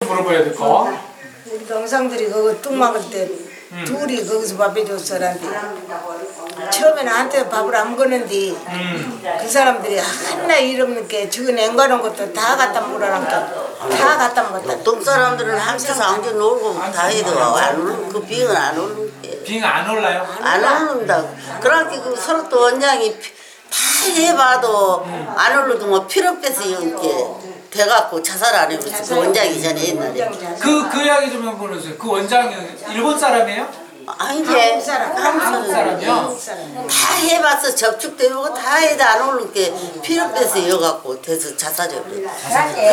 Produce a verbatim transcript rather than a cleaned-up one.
물어봐야 될 거. 우리 동상들이 그거 뚝 막을 때 음. 둘이 거기서 밥 해줬어란데 처음에 나한테 밥을 안 먹었는데 음. 그 사람들이 하나 일 없는 게 저거 냉가는 것도 다 갖다 먹으라니까 다 갖다 먹었다. 동 사람들은 항상 앙주 놀고 다 해도 안 올, 그 비행은 안 오는데. 빙 안 올라요? 안 오른다고. 그렇게 그 서로 또 원장이 다 해봐도 안 오르도 뭐 피로 빼서 이렇게 돼갖고 자살 안 해버렸어. 그 원장이 전에 옛날에. 그, 그 이야기 좀 해보세요. 그 원장이 일본 사람이에요? 아니지. 한국 사람, 한국 한국 사람이요? 한국 사람. 다 해봤어. 접촉도 해보고 다 해도 안 오르게 피로 빼서 이어갖고 돼서 자살해버렸어.